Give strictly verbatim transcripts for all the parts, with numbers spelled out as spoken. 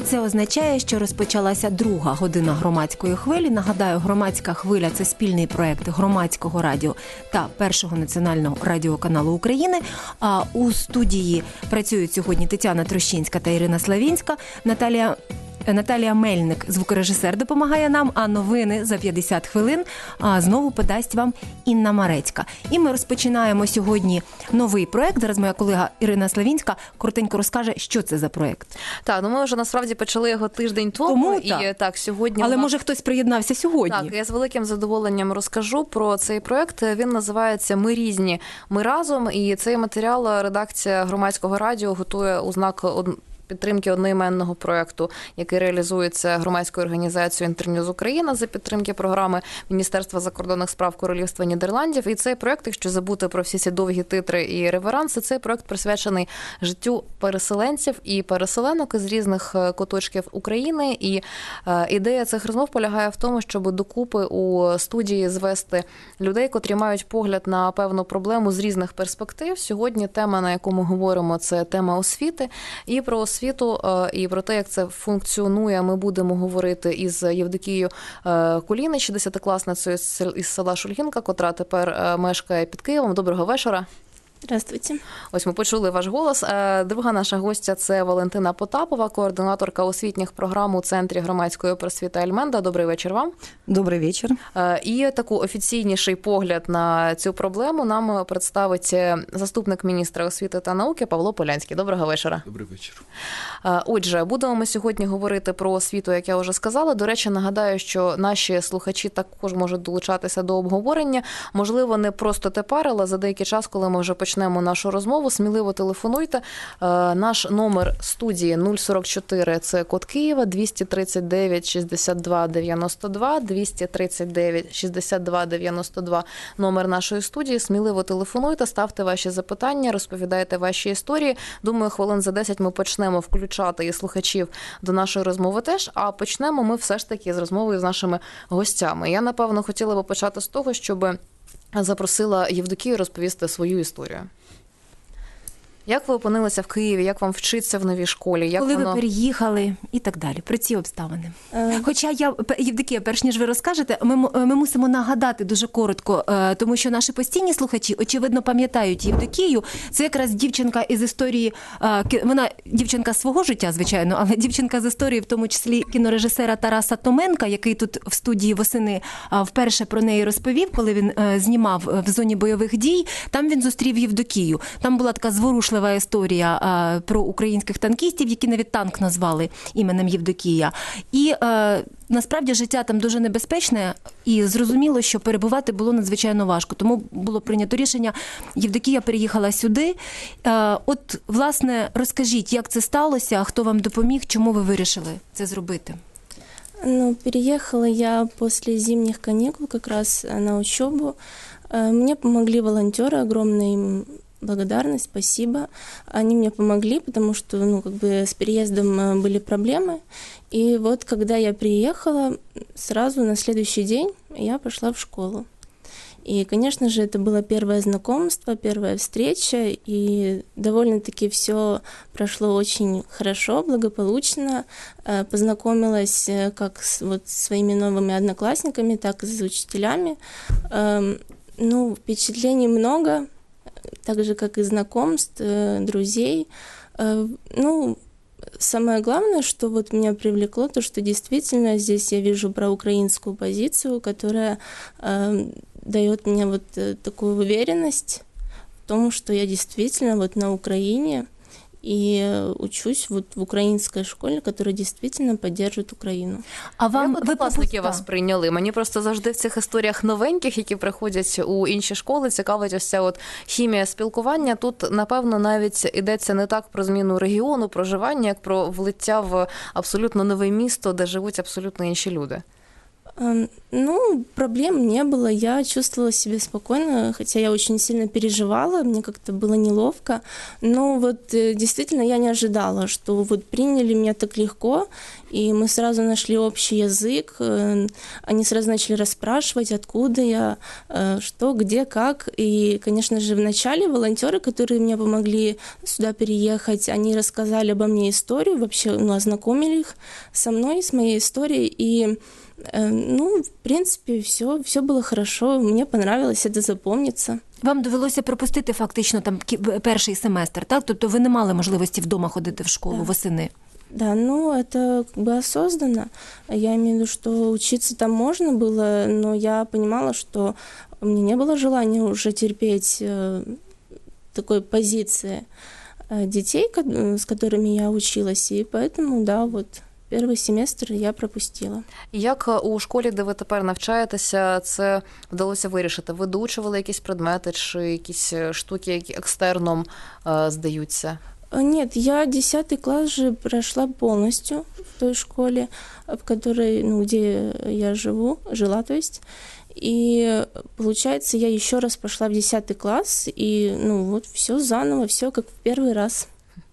це означає, що розпочалася друга година громадської хвилі. Нагадаю, громадська хвиля – це спільний проєкт Громадського радіо та Першого національного радіоканалу України. А у студії працюють сьогодні Тетяна Трощинська та Ірина Славінська. Наталія Наталія Мельник, звукорежисер, допомагає нам, а новини за п'ятдесят хвилин а, знову подасть вам Інна Марецька. І ми розпочинаємо сьогодні новий проєкт. Зараз моя колега Ірина Славінська коротенько розкаже, що це за проєкт. Так, ну ми вже насправді почали його тиждень тому. Тому і так. так, сьогодні... Але нас... може хтось приєднався сьогодні. Так, я з великим задоволенням розкажу про цей проєкт. Він називається «Ми різні, ми разом». І цей матеріал редакція Громадського радіо готує у знак підтримки одноіменного проєкту, який реалізується громадською організацією «Інтерньюз Україна» за підтримки програми Міністерства закордонних справ Королівства Нідерландів. І цей проєкт, якщо забути про всі ці довгі титри і реверанси, цей проєкт присвячений життю переселенців і переселенок із різних куточків України. І ідея цих розмов полягає в тому, щоб докупи у студії звести людей, котрі мають погляд на певну проблему з різних перспектив. Сьогодні тема, на яку ми говоримо, це тема освіти. І про освіту і про те, як це функціонує, ми будемо говорити із Євдокією Кулінич, десятикласницею із села Шульгінка, котра тепер мешкає під Києвом. Доброго вечора. Здравствуйте. Ось ми почули ваш голос. Друга наша гостя – це Валентина Потапова, координаторка освітніх програм у Центрі громадської просвіти «Альменда». Добрий вечір вам. Добрий вечір. І таку офіційніший погляд на цю проблему нам представить заступник міністра освіти та науки Павло Полянський. Доброго вечора. Добрий вечір. Отже, будемо ми сьогодні говорити про освіту, як я вже сказала. До речі, нагадаю, що наші слухачі також можуть долучатися до обговорення. Можливо, не просто тепер, але за деякий час, коли ми вже почнемо Почнемо нашу розмову. Сміливо телефонуйте. Наш номер студії нуль сорок чотири, це код Києва, двісті тридцять дев'ять шістдесят два дев'яносто два, двісті тридцять дев'ять шістдесят два дев'яносто два, номер нашої студії. Сміливо телефонуйте, ставте ваші запитання, розповідайте ваші історії. Думаю, хвилин за десять ми почнемо включати і слухачів до нашої розмови теж, а почнемо ми все ж таки з розмови з нашими гостями. Я, напевно, хотіла би почати з того, щоб запросила Євдокію розповісти свою історію. Як ви опинилися в Києві, як вам вчиться в новій школі? Як Коли воно... ви переїхали і так далі, про ці обставини. Е... Хоча я, Євдокія, перш ніж ви розкажете, ми, ми мусимо нагадати дуже коротко, тому що наші постійні слухачі, очевидно, пам'ятають Євдокію. Це якраз дівчинка із історії, вона дівчинка свого життя, звичайно, але дівчинка з історії, в тому числі кінорежисера Тараса Томенка, який тут в студії восени вперше про неї розповів, коли він знімав в зоні бойових дій. Там він зустрів Євдокію. Там була така зворушлива історія а, про українських танкістів, які навіть танк назвали іменем Євдокія. І а, насправді життя там дуже небезпечне, і зрозуміло, що перебувати було надзвичайно важко. Тому було прийнято рішення, Євдокія переїхала сюди. А, от, власне, розкажіть, як це сталося, хто вам допоміг, чому ви вирішили це зробити? Ну, переехала я после зимних каникул как раз на учебу. Мне помогли волонтеры, огромное им благодарность, спасибо. Они мне помогли, потому что, ну, как бы с переездом были проблемы. И вот когда я приехала, сразу на следующий день я пошла в школу. И, конечно же, это было первое знакомство, первая встреча, и довольно-таки все прошло очень хорошо, благополучно. Познакомилась как с вот своими новыми одноклассниками, так и с учителями. Ну, впечатлений много, так же, как и знакомств, друзей. Ну, самое главное, что вот меня привлекло, то, что действительно здесь я вижу проукраинскую позицию, которая э, дает мне вот такую уверенность в том, что я действительно вот на Украине и учусь вот в українській школі, яка дійсно підтримує Україну. А вам однокласники вас прийняли? Мені просто завжди в цих історіях новеньких, які приходять у інші школи, цікавить ось ця от хімія спілкування. Тут, напевно, навіть йдеться не так про зміну регіону, проживання, як про влиття в абсолютно нове місто, де живуть абсолютно інші люди. Ну, проблем не было, я чувствовала себя спокойно, хотя я очень сильно переживала, мне как-то было неловко, но вот действительно я не ожидала, что вот приняли меня так легко, и мы сразу нашли общий язык, они сразу начали расспрашивать, откуда я, что, где, как, и, конечно же, вначале волонтеры, которые мне помогли сюда переехать, они рассказали обо мне историю, вообще, ну, ознакомили их со мной, с моей историей, и ну, в принципі, все, все було хорошо, мені понравилось, це запомниться. Вам довелося пропустити фактично там перший семестр, так? Тобто ви не мали можливості вдома ходити в школу да. восени? Да, ну, это как бы осознанно. Я имею в виду, что учиться там можно было, но я понимала, что у меня не было желания уже терпеть э, такой позиции э, детей, с которыми я училась, и поэтому, да, вот... Перший семестр я пропустила. Як у школі, де ви тепер навчаєтеся, це вдалося вирішити? Ви доучували якісь предмети чи якісь штуки, які екстерном е, здаються? Нет, я десятый класс же прошла полностью в той школе, в которой, ну, где я живу, жила, то есть. И получается, я еще раз пошла в десятый класс, и, ну, вот все заново, все как в первый раз.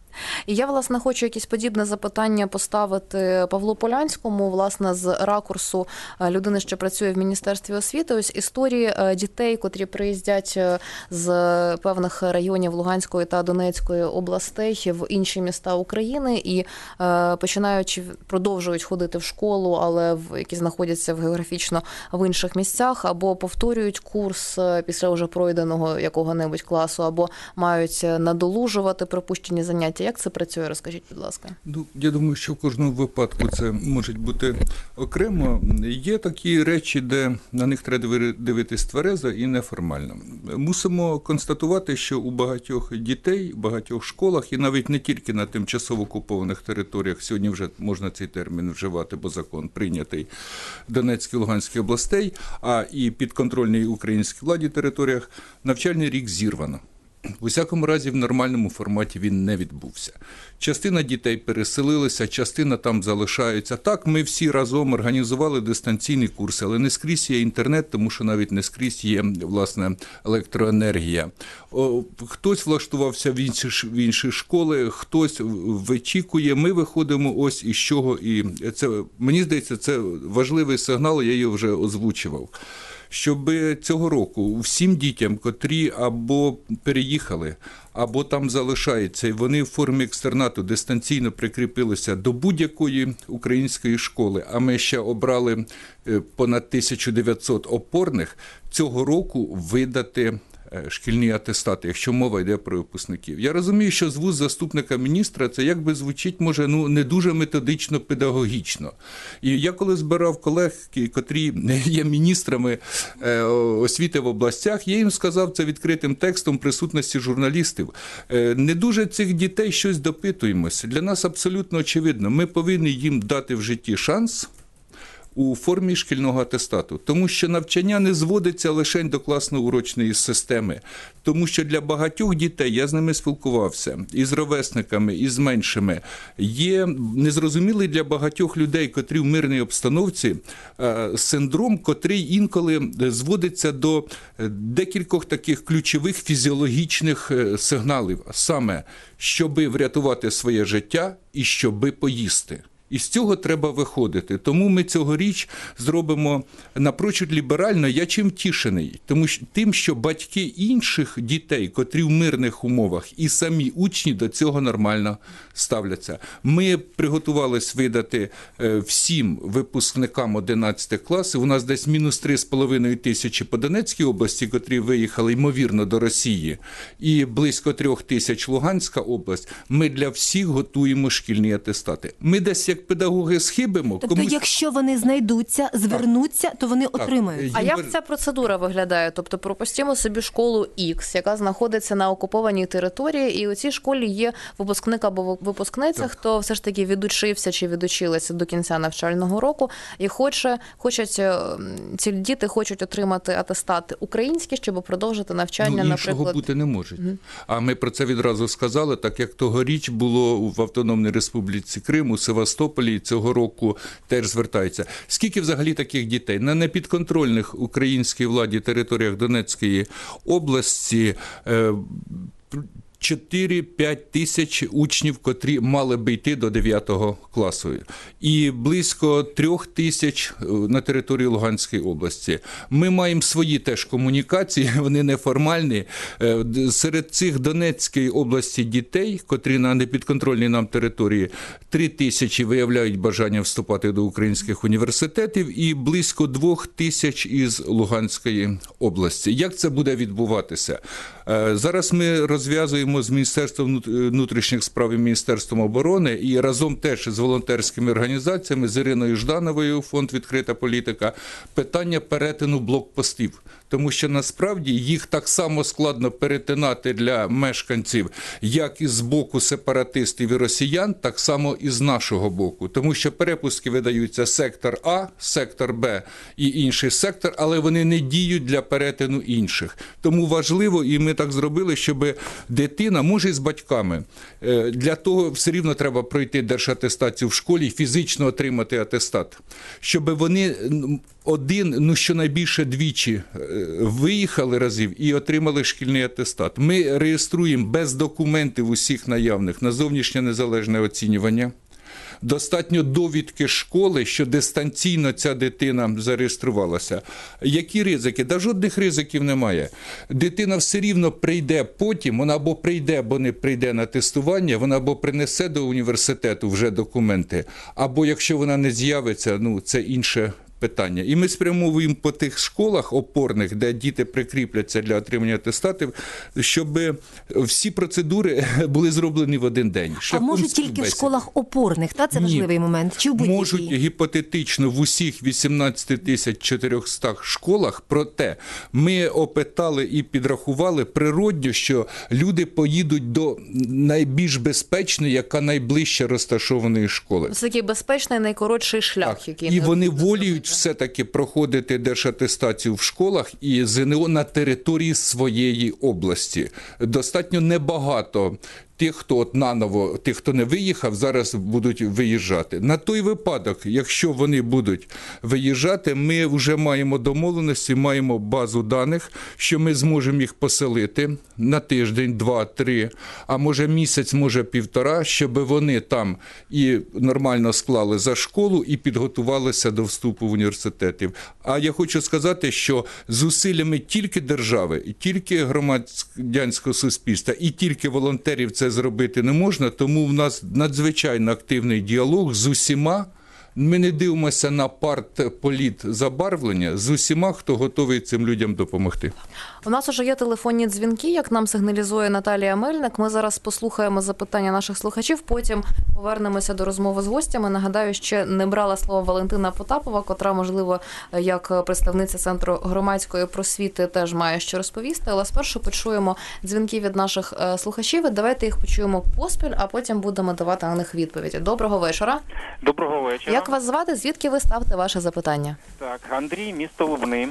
І я, власне, хочу якесь подібне запитання поставити Павлу Полянському, власне, з ракурсу людини, що працює в Міністерстві освіти. Ось історії дітей, котрі приїздять з певних районів Луганської та Донецької областей в інші міста України і починаючи, продовжують ходити в школу, але в, які знаходяться в географічно в інших місцях, або повторюють курс після вже пройденого якого-небудь класу, або мають надолужувати пропущені заняття. Як це працює? Розкажіть, будь ласка. Ну, я думаю, що в кожному випадку це може бути окремо. Є такі речі, де на них треба дивитись тверезо і неформально. Мусимо констатувати, що у багатьох дітей, у багатьох школах, і навіть не тільки на тимчасово окупованих територіях, сьогодні вже можна цей термін вживати, бо закон прийнятий, Донецькій, Луганській областей, а і підконтрольній українській владі територіях, навчальний рік зірвано. В усякому разі, в нормальному форматі він не відбувся. Частина дітей переселилися, частина там залишаються. Так, ми всі разом організували дистанційні курси, але не скрізь є інтернет, тому що навіть не скрізь є, власне, електроенергія. О, хтось влаштувався в інші, в інші школи, хтось вичікує. Ми виходимо ось із чого. І це, мені здається, це важливий сигнал, я його вже озвучував. Щоб цього року всім дітям, котрі або переїхали, або там залишаються, і вони в формі екстернату дистанційно прикріпилися до будь-якої української школи, а ми ще обрали понад тисячу дев'ятсот опорних, цього року видати шкільні атестати, якщо мова йде про випускників. Я розумію, що з вуст заступника міністра це якби звучить, може, ну, не дуже методично-педагогічно. І я коли збирав колег, котрі є міністрами освіти в областях, я їм сказав це відкритим текстом присутності журналістів. Не дуже цих дітей щось допитуємося. Для нас абсолютно очевидно, ми повинні їм дати в житті шанс у формі шкільного атестату. Тому що навчання не зводиться лише до класно-урочної системи. Тому що для багатьох дітей, я з ними спілкувався, і з ровесниками, і з меншими, є незрозумілий для багатьох людей, котрі в мирній обстановці, синдром, котрий інколи зводиться до декількох таких ключових фізіологічних сигналів. Саме, щоби врятувати своє життя і щоби поїсти. І з цього треба виходити. Тому ми цьогоріч зробимо напрочуд ліберально. Я чим тішений? Тому що тим, що батьки інших дітей, котрі в мирних умовах, і самі учні до цього нормально ставляться. Ми приготувались видати всім випускникам одинадцятих класів. У нас десь мінус три з половиною тисячі по Донецькій області, котрі виїхали, ймовірно, до Росії, і близько трьох тисяч Луганська область. Ми для всіх готуємо шкільні атестати. Ми десь як педагоги схибимо. Тобто, комусь... якщо вони знайдуться, звернуться, так, то вони так отримають. А як ця процедура виглядає? Тобто, пропустимо собі школу X, яка знаходиться на окупованій території, і у цій школі є випускник або випускниця, так, хто все ж таки відучився чи відучилася до кінця навчального року, і хоче, хочуть, ці діти хочуть отримати атестати українські, щоб продовжити навчання, ну, наприклад. Іншого бути не може. Угу. А ми про це відразу сказали, так як тогоріч було в Автономній Республіці Крим, у Севастополі, Мелітополі цього року теж звертаються. Скільки взагалі таких дітей? На непідконтрольних українській владі територіях Донецької області чотири-п'ять тисяч учнів, котрі мали би йти до дев'ятого класу. І близько трьох тисяч на території Луганської області. Ми маємо свої теж комунікації, вони неформальні. Серед цих Донецької області дітей, котрі на непідконтрольній нам території, три тисячі виявляють бажання вступати до українських університетів і близько двох тисяч із Луганської області. Як це буде відбуватися? Зараз ми розв'язуємо з Міністерством внутрішніх справ і Міністерством оборони і разом теж з волонтерськими організаціями, з Іриною Ждановою, фонд «Відкрита політика», питання перетину блокпостів. Тому що насправді їх так само складно перетинати для мешканців, як і з боку сепаратистів і росіян, так само і з нашого боку. Тому що перепустки видаються сектор А, сектор Б і інший сектор, але вони не діють для перетину інших. Тому важливо, і ми так зробили, щоб дитина, може і з батьками, для того все рівно треба пройти держатестацію в школі, фізично отримати атестат, щоб вони один, ну щонайбільше двічі виїхали разів і отримали шкільний атестат. Ми реєструємо без документів усіх наявних на зовнішнє незалежне оцінювання. Достатньо довідки школи, що дистанційно ця дитина зареєструвалася. Які ризики? Да жодних ризиків немає. Дитина все рівно прийде потім, вона або прийде, або не прийде на тестування, вона або принесе до університету вже документи, або якщо вона не з'явиться, ну це інше питання. І ми спрямовуємо по тих школах опорних, де діти прикріпляться для отримання атестатів, щоб всі процедури були зроблені в один день. А можуть тільки в школах опорних, та? Це важливий Ні. момент? Чи в будь-якій? Можуть гіпотетично в усіх вісімнадцяти тисяч чотириста школах, проте ми опитали і підрахували природньо, що люди поїдуть до найбільш безпечної, яка найближче розташованої школи. Це такий безпечний, найкоротший шлях, так. який... І вони воліють все-таки проходити держатестацію в школах і ЗНО на території своєї області. Достатньо небагато тих, хто от наново, тих, хто не виїхав, зараз будуть виїжджати. На той випадок, якщо вони будуть виїжджати, ми вже маємо домовленості, маємо базу даних, що ми зможемо їх поселити на тиждень, два, три, а може місяць, може півтора, щоб вони там і нормально склали за школу і підготувалися до вступу в університетів. А я хочу сказати, що зусиллями тільки держави, і тільки громадянського суспільства, і тільки волонтерів це зробити не можна, тому в нас надзвичайно активний діалог з усіма. Ми не дивимося на партполіт забарвлення, з усіма, хто готовий цим людям допомогти. У нас уже є телефонні дзвінки, як нам сигналізує Наталія Мельник. Ми зараз послухаємо запитання наших слухачів, потім повернемося до розмови з гостями. Нагадаю, ще не брала слово Валентина Потапова, котра, можливо, як представниця Центру громадської просвіти теж має що розповісти. Але спершу почуємо дзвінки від наших слухачів. Давайте їх почуємо поспіль, а потім будемо давати на них відповіді. Доброго вечора. Доброго вечора. Як вас звати? Звідки ви ставте ваше запитання? Так, Андрій, місто Лубни.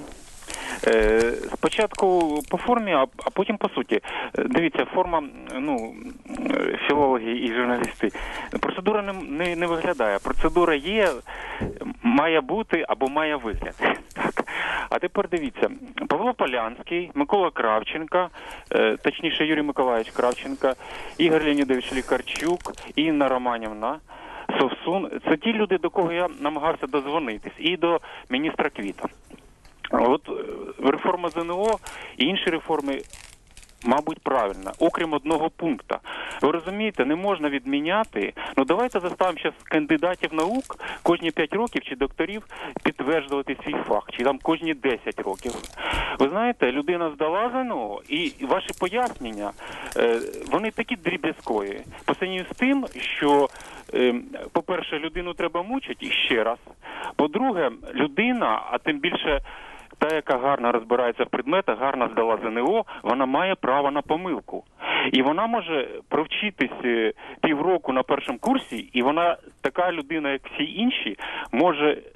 Спочатку по формі, а потім по суті. Дивіться, форма, ну, філологи і журналісти. Процедура не, не, не виглядає. Процедура є, має бути або має вигляд. Так. А тепер дивіться, Павло Полянський, Микола Кравченко, точніше Юрій Миколаївич Кравченко, Ігор Леонідович Лікарчук, Інна Романівна Совсун. Це ті люди, до кого я намагався дозвонитись. І до міністра Квіта. От реформа ЗНО і інші реформи, мабуть, правильно, окрім одного пункту. Ви розумієте, не можна відміняти, ну давайте заставимо зараз кандидатів наук кожні п'ять років чи докторів підтверджувати свій фах, чи там кожні десять років. Ви знаєте, людина здала ЗНО, і ваші пояснення, вони такі дріб'язкові. По сравненню з тим, що, по-перше, людину треба мучити, і ще раз. По-друге, людина, а тим більше та, яка гарно розбирається в предметах, гарно здала ЗНО, вона має право на помилку. І вона може провчитись півроку на першому курсі, і вона, така людина, як всі інші, може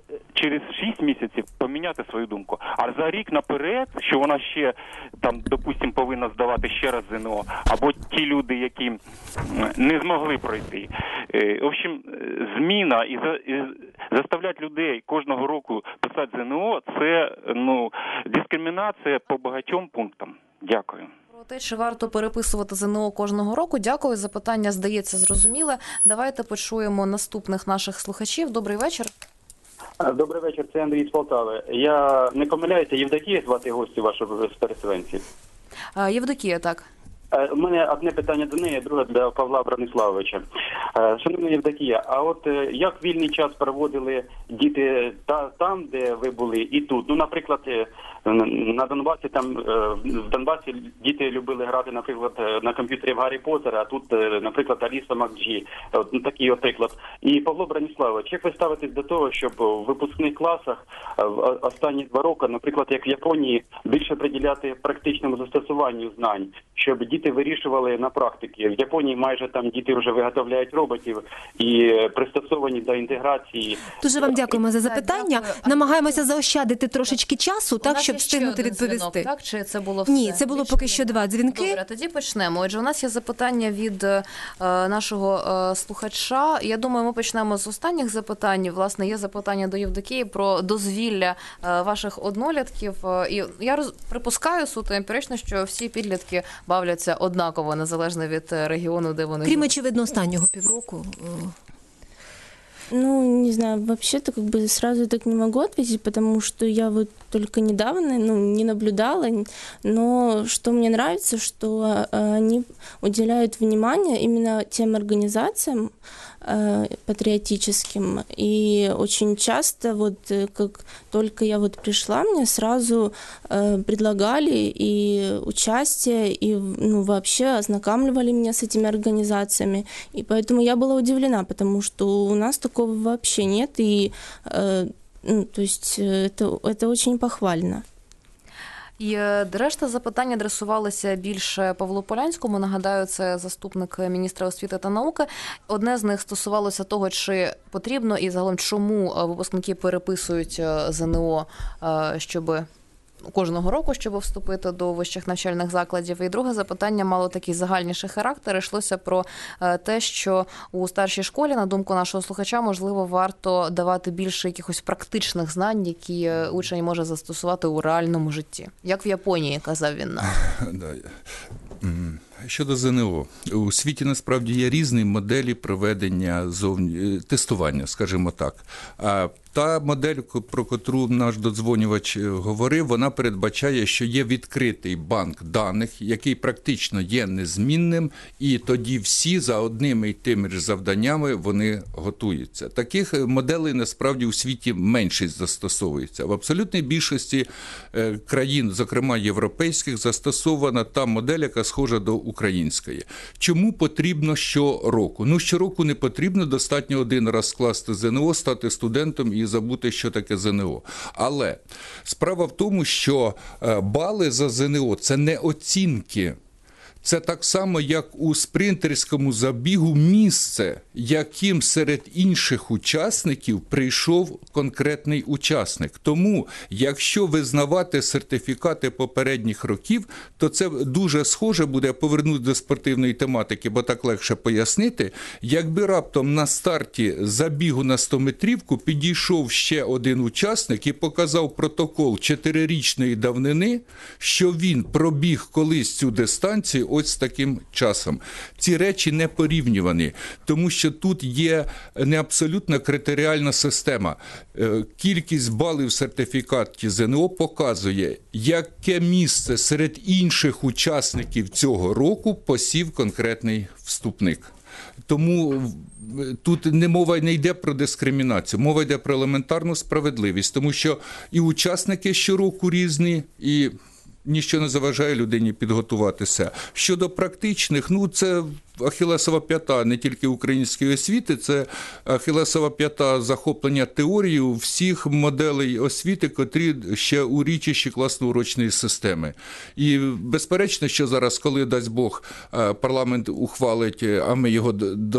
через шість місяців поміняти свою думку. А за рік наперед, що вона ще там, допустим, повинна здавати ще раз ЗНО, або ті люди, які не змогли пройти. В общем, зміна і, за, і заставляти людей кожного року писати ЗНО, це, ну, дискримінація по багатьом пунктам. Дякую. Про те, чи варто переписувати ЗНО кожного року. Дякую. Запитання, здається, зрозуміле. Давайте почуємо наступних наших слухачів. Добрий вечір. Добрий вечір, це Андрій з Полтави. Я не помиляюся, Євдокія звати гостю вашого з переселенців? Євдокія, так. У мене одне питання до неї, друге для Павла Брониславовича. Шановна Євдокія, а от як вільний час проводили діти та, там, де ви були, і тут? Ну, наприклад, на Донбасі, там, в Донбасі діти любили грати, наприклад, на комп'ютері в Гаррі Поттера, а тут, наприклад, Аліса Макджі. От, такий от приклад. І Павло Брониславович, як ви ставитесь до того, щоб в випускних класах в останні два роки, наприклад, як в Японії, більше приділяти практичному застосуванню знань, щоб діти вирішували на практиці? В Японії майже там діти вже виготовляють роботів і пристосовані до інтеграції. Дуже вам дякуємо за запитання. Так, Намагаємося заощадити трошечки часу, так, щоб встигнути відповісти. Дзвінок, так? Чи це було все? Ні, це було поки що два дзвінки. Добре, тоді почнемо. Отже, у нас є запитання від е, нашого е, слухача. Я думаю, ми почнемо з останніх запитань. Власне, є запитання до Євдокії про дозвілля е, ваших однолітків. І я роз... припускаю суто емпірично, що всі підлітки бавляться однаково, незалежно від регіону, де вони. Крім, очевидно, останнього півроку. Ну, не знаю, вообще-то как бы сразу так не могу ответить, потому что я вот только недавно, ну, не наблюдала, но что мне нравится, что они уделяют внимание именно тем организациям патриотическим, и очень часто вот как только я вот пришла, мне сразу предлагали и участие, и, ну, вообще ознакомливали меня с этими организациями, и поэтому я была удивлена, потому что у нас такого вообще нет, и, ну, то есть это, это очень похвально. І решта запитань адресувалися більше Павлу Полянському. Нагадаю, це заступник міністра освіти та науки. Одне з них стосувалося того, чи потрібно і загалом чому випускники переписують ЗНО, щоб кожного року, щоб вступити до вищих навчальних закладів. І друге запитання мало такий загальніший характер. Йшлося про те, що у старшій школі, на думку нашого слухача, можливо, варто давати більше якихось практичних знань, які учень може застосувати у реальному житті. Як в Японії, казав він нам. Щодо ЗНО, у світі насправді є різні моделі проведення зовні... тестування, скажімо так. А та модель, про котру наш додзвонювач говорив, вона передбачає, що є відкритий банк даних, який практично є незмінним, і тоді всі за одними й тими ж завданнями вони готуються. Таких моделей насправді у світі меншість застосовується. В абсолютній більшості країн, зокрема європейських, застосована та модель, яка схожа до української. Чому потрібно щороку? Ну, щороку не потрібно, достатньо один раз скласти ЗНО, стати студентом і забути, що таке ЗНО. Але справа в тому, що бали за ЗНО – це не оцінки. Це так само, як у спринтерському забігу місце, яким серед інших учасників прийшов конкретний учасник. Тому, якщо визнавати сертифікати попередніх років, то це дуже схоже буде, повернути до спортивної тематики, бо так легше пояснити, якби раптом на старті забігу на стометрівку підійшов ще один учасник і показав протокол чотирирічної давнини, що він пробіг колись цю дистанцію ось з таким часом. Ці речі не порівнювані, тому що тут є не абсолютно критеріальна система. Кількість балів в сертифікаті ЗНО показує, яке місце серед інших учасників цього року посів конкретний вступник. Тому тут не мова не йде про дискримінацію, мова йде про елементарну справедливість, тому що і учасники щороку різні, і ніщо не заважає людині підготуватися. Щодо практичних, ну це ахілесова п'ята не тільки української освіти, це ахілесова п'ята захоплення теорією всіх моделей освіти, котрі ще у річищі класно-урочної системи. І безперечно, що зараз, коли, дасть Бог, парламент ухвалить, а ми його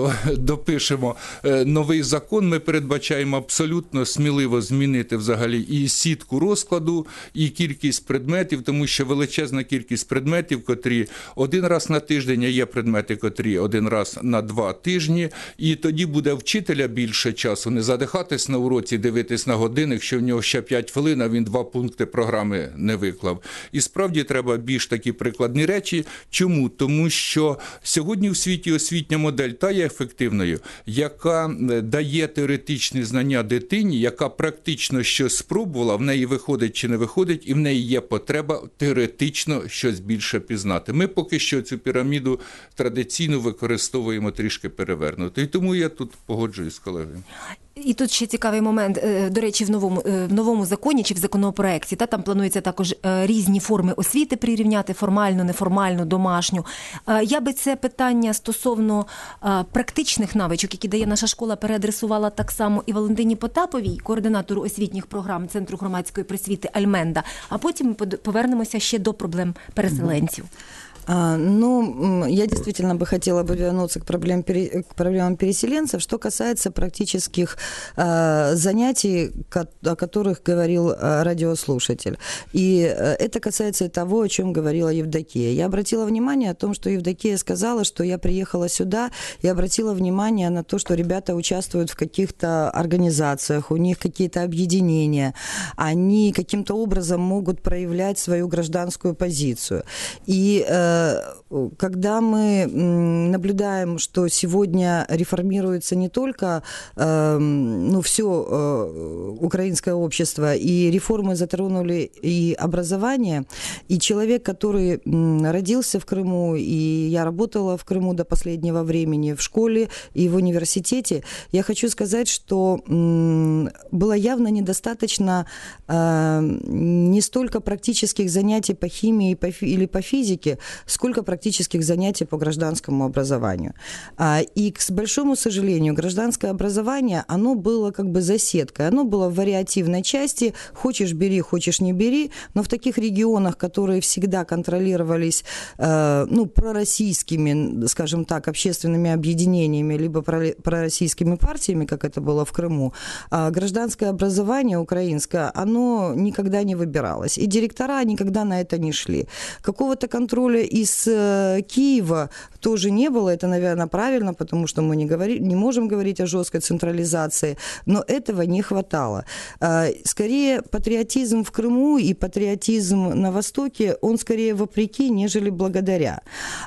допишемо, новий закон, ми передбачаємо абсолютно сміливо змінити взагалі і сітку розкладу, і кількість предметів, тому що величезна кількість предметів, котрі один раз на тиждень, а є предмети, котрі один раз на два тижні, і тоді буде вчителя більше часу не задихатись на уроці, дивитись на годинник, що в нього ще п'ять хвилин, а він два пункти програми не виклав. І справді треба більш такі прикладні речі. Чому? Тому що сьогодні в світі освітня модель та є ефективною, яка дає теоретичні знання дитині, яка практично щось спробувала, в неї виходить чи не виходить, і в неї є потреба теоретично щось більше пізнати. Ми поки що цю піраміду традиційно використовуємо трішки перевернуто. І тому я тут погоджуюсь з колегою. І тут ще цікавий момент, до речі, в новому, в новому законі чи в законопроекті, та, там планується також різні форми освіти прирівняти, формальну, неформальну, домашню. Я би це питання стосовно практичних навичок, які дає наша школа, переадресувала так само і Валентині Потаповій, координатору освітніх програм Центру громадської просвіти «Альменда», а потім ми повернемося ще до проблем переселенців. А, ну, я действительно бы хотела бы вернуться к, проблем, к проблемам переселенцев. Что касается практических э, занятий, о которых говорил э, радиослушатель. И э, это касается того, о чем говорила Евдокия. Я обратила внимание о том, что Евдокия сказала, что я приехала сюда и обратила внимание на то, что ребята участвуют в каких-то организациях, у них какие-то объединения, они каким-то образом могут проявлять свою гражданскую позицию. И э, когда мы наблюдаем, что сегодня реформируется не только э, ну, все э, украинское общество, и реформы затронули и образование, и человек, который родился в Крыму, и я работала в Крыму до последнего времени в школе и в университете, я хочу сказать, что э, было явно недостаточно э, не столько практических занятий по химии по, или по физике, сколько практических занятий по гражданскому образованию. И, к большому сожалению, гражданское образование, оно было как бы засеткой, оно было в вариативной части, хочешь бери, хочешь не бери, но в таких регионах, которые всегда контролировались ну, пророссийскими, скажем так, общественными объединениями, либо пророссийскими партиями, как это было в Крыму, гражданское образование украинское, оно никогда не выбиралось. И директора никогда на это не шли. Какого-то контроля из Киева тоже не было. Это, наверное, правильно, потому что мы не, говори, не можем говорить о жесткой централизации, но этого не хватало. Скорее, патриотизм в Крыму и патриотизм на Востоке, он скорее вопреки, нежели благодаря.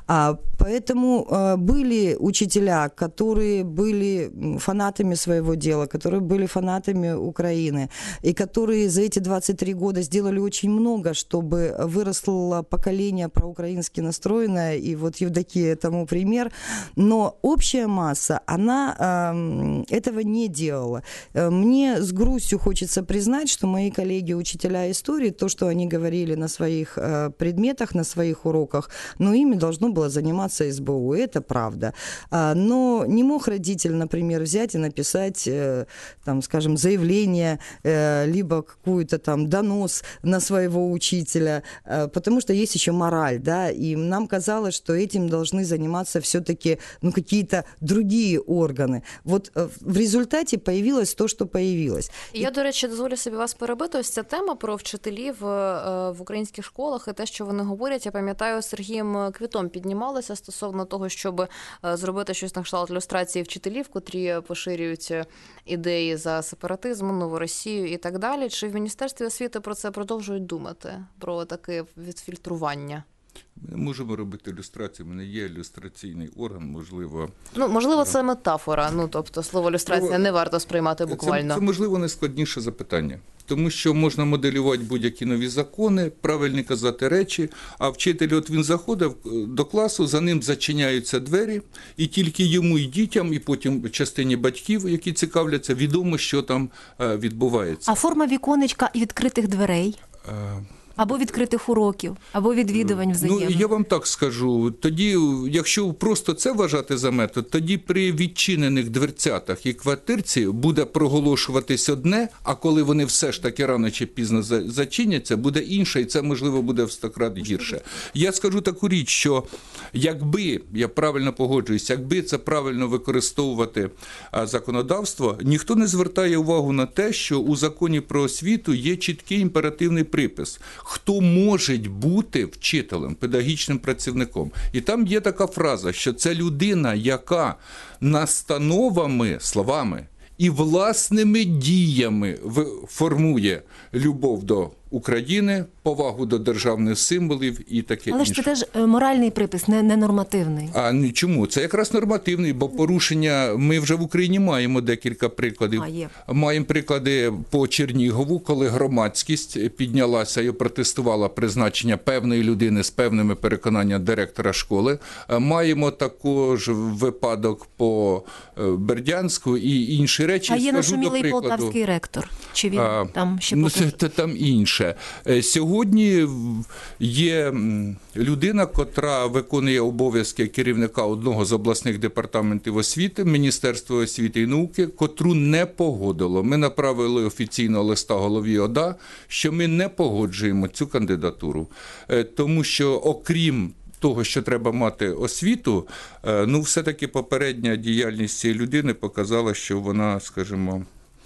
Поэтому были учителя, которые были фанатами своего дела, которые были фанатами Украины, и которые за эти двадцать три года сделали очень много, чтобы выросло поколение проукраински настроенное, и вот Евдокия тому пример. Но общая масса, она э, этого не делала. Мне с грустью хочется признать, что мои коллеги-учителя истории, то, что они говорили на своих э, предметах, на своих уроках, ну, ими должно было заниматься эс бэ у, это правда. А, но не мог родитель, например, взять и написать, э, там, скажем, заявление, э, либо какую-то там донос на своего учителя, э, потому что есть еще мораль, да, и нам казалось, что этим должны заниматься все-таки, ну, какие-то другие органи. Вот э, в результаті появилось то, що появилось. Я, до речі, дозволю собі вас перебити. Ось ця тема про вчителів в українських школах і те, що вони говорять. Я пам'ятаю, Сергієм Квітом піднімалося стосовно того, щоб зробити щось на кшталт люстрації вчителів, котрі поширюють ідеї за сепаратизм, нову Росію і так далі. Чи в Міністерстві освіти про це продовжують думати, про таке відфільтрування? Ми можемо робити ілюстрацію, в мене є ілюстраційний орган, можливо... Ну, можливо, це метафора, ну, тобто слово ілюстрація ну, не варто сприймати буквально. Це, це, можливо, найскладніше запитання, тому що можна моделювати будь-які нові закони, правильно казати речі, а вчитель, от він заходив до класу, за ним зачиняються двері, і тільки йому і дітям, і потім частині батьків, які цікавляться, відомо, що там відбувається. А форма віконечка і відкритих дверей? Або відкритих уроків, або відвідувань взаємних. Ну, я вам так скажу, тоді, якщо просто це вважати за метод, тоді при відчинених дверцятах і квартирці буде проголошуватись одне, а коли вони все ж таки рано чи пізно зачиняться, буде інше, і це, можливо, буде в сто крат гірше. Я скажу таку річ, що якби, я правильно погоджуюсь, якби це правильно використовувати законодавство, ніхто не звертає увагу на те, що у законі про освіту є чіткий імперативний припис. Хто може бути вчителем, педагогічним працівником? І там є така фраза, що це людина, яка настановами, словами і власними діями формує любов до України, повагу до державних символів і таке Але інше. ж це теж моральний припис, не, не нормативний. А ну, чому? Це якраз нормативний, бо порушення, ми вже в Україні маємо декілька прикладів. А, є. Маємо приклади по Чернігову, коли громадськість піднялася і протестувала призначення певної людини з певними переконаннями директора школи. Маємо також випадок по Бердянську і інші речі. А є Скажу, нашумілий до прикладу, полтавський ректор? Чи він а, там ще ну, поки... це, там інше. Сьогодні є людина, котра виконує обов'язки керівника одного з обласних департаментів освіти, Міністерства освіти і науки, котру не погодило. Ми направили офіційного листа голові ОДА, що ми не погоджуємо цю кандидатуру. Тому що, окрім того, що треба мати освіту, ну, все-таки попередня діяльність цієї людини показала, що вона, скажімо,